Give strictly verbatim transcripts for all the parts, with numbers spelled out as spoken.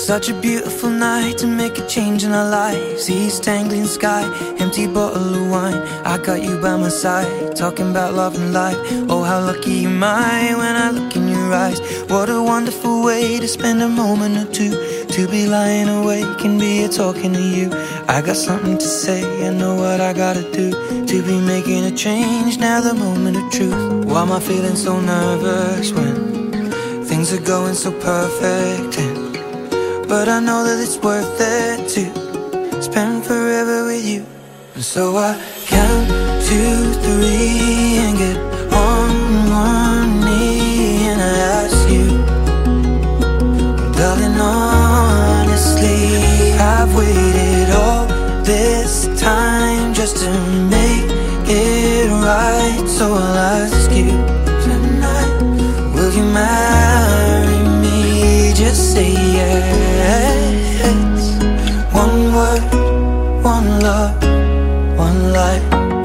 Such a beautiful night to make a change in our lives. East Anglian sky, empty bottle of wine. I got you by my side, talking about love and life. Oh, how lucky am I when I look in your eyes. What a wonderful way to spend a moment or two, to be lying awake and be here talking to you. I got something to say, I know what I gotta do, to be making a change, now the moment of truth. Why am I feeling so nervous when things are going so perfect? And but I know that it's worth it to spend forever with you. And so I count to three and get on one knee and I ask you, darling, honestly, I've waited all this time just to make it right. So I'll ask you tonight, will you marry me? Just say yes. One word, one love, one life.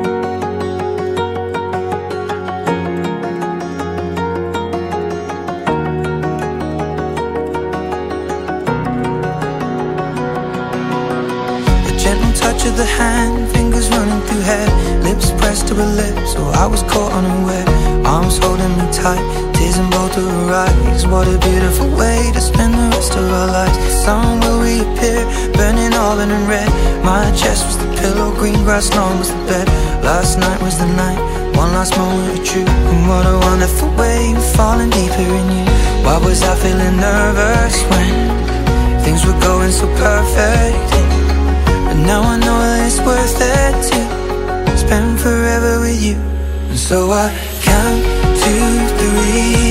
The gentle touch of the hand, fingers running through hair, lips pressed to her lips, so I was caught unaware. Arms holding me tight, tears in both of her eyes. What a beautiful way to spend the rest of our lives. The sun will reappear, burning auburn and red. My chest was the pillow, green grass lawn was the bed. Last night was the night, one last moment of truth. And what a wonderful way of falling deeper in you. Why was I feeling nervous when things were going so perfect? But now I know that it's worth it to spend forever with you. And so I count to three